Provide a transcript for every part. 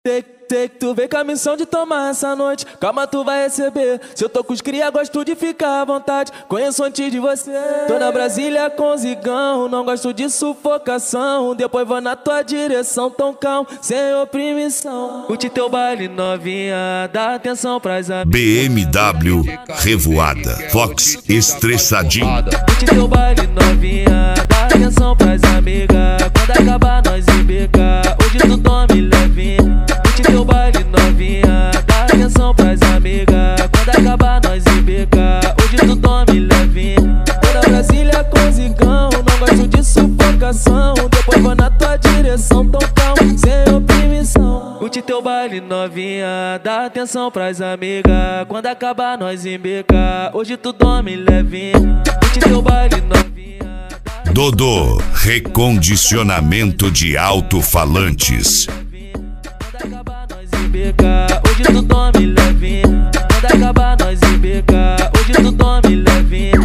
Tu vem com a missão de tomar essa noite. Calma, tu vai receber. Se eu tô com os cria, gosto de ficar à vontade. Conheço antes de você. Tô na Brasília com zigão, não gosto de sufocação. Depois vou na tua direção, tão calmo, sem oprimição. Curte teu baile novinha, dá atenção pras amigas. BMW Revoada, Fox estressadinho. Curte teu baile novinha, dá atenção pras amigas. Quando acabar nós embica, hoje tu tome levinha. Curte teu baile novinha, dá atenção pras amigas. Quando acabar nós embica, hoje tu tome levinha. Tô na Brasília com zigão, não gosto de sufocação. Depois vou na tua direção, tão calmo, sem oprimição. Curte teu baile novinha, dá atenção pras amigas. Quando acabar nós embica, hoje tu dorme levinha. Curte teu baile novinha. Dodô, recondicionamento de alto-falantes. Quando acabar nós embica, hoje tu dorme levinha. Quando acabar nós embica, hoje tu dorme levinha.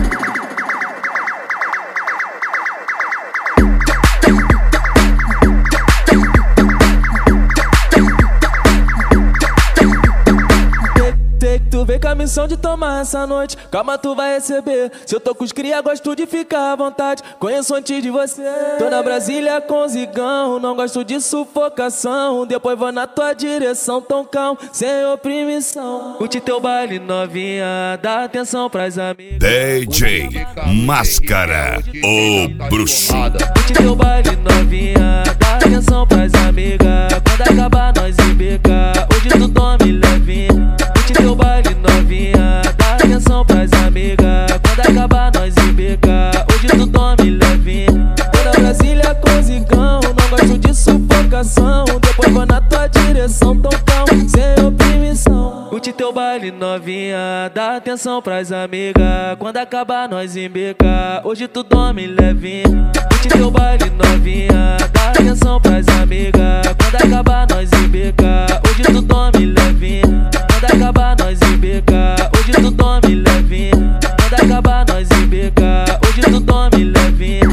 Tu vem com a missão de tomar essa noite. Calma, tu vai receber. Se eu tô com os cria, gosto de ficar à vontade. Conheço antes de você. Tô na Brasília com zigão, não gosto de sufocação. Depois vou na tua direção, tão calmo, sem oprimição. Curte teu baile novinha, dá atenção pras amigas. DJ Máscara, o bruxo. Curte teu baile novinha, dá atenção pras amigas. Quando acabar nós embica, hoje tu dorme levinha. Curte teu baile novinha, dá atenção pras amigas. Quando acabar nós embica, hoje tu dorme levinha. Tô na Brasília com zigão, não gosto de sufocação. Depois vou na tua direção, tão calmo, sem oprimição. Curte teu baile novinha, dá atenção pras amigas. Quando acabar nós embica, hoje tu dorme levinha. Curte teu baile novinha, dá atenção pras amigas. Quando acabar nós embica, hoje tu dorme levinha. Quando acabar nós embica, hoje tu dorme levinha. Quando acabar nós embica, hoje tu dorme levinha.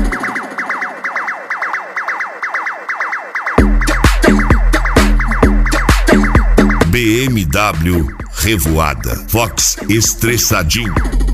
BMW Revoada, Fox estressadinho.